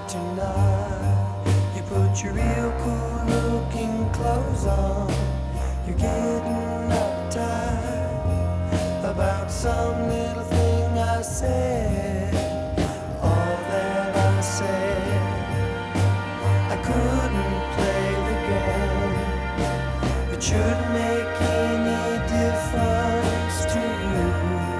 tonight. You put your real cool looking clothes on. You're getting uptight about some little thing I said. All that I said, I couldn't play the game. It shouldn't make any difference to you.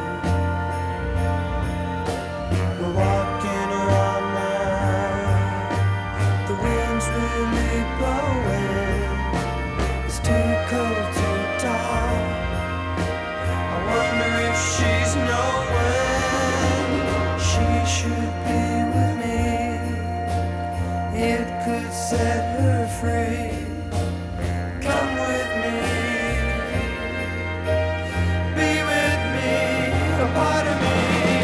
We're walking around now. The wind's really blowing. It's too cold to talk. I wonder if she's knowing she should be with me. It could set her free. Come with me. Be with me, a part of me.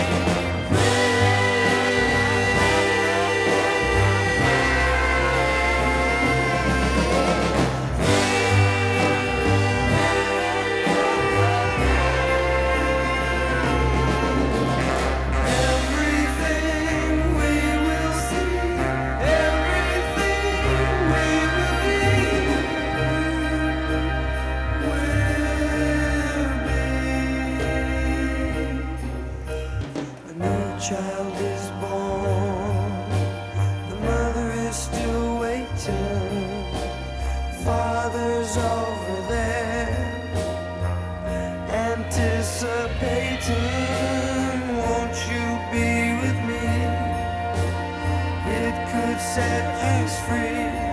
Child is born, the mother is still waiting, father's over there, anticipating, won't you be with me? It could set us free.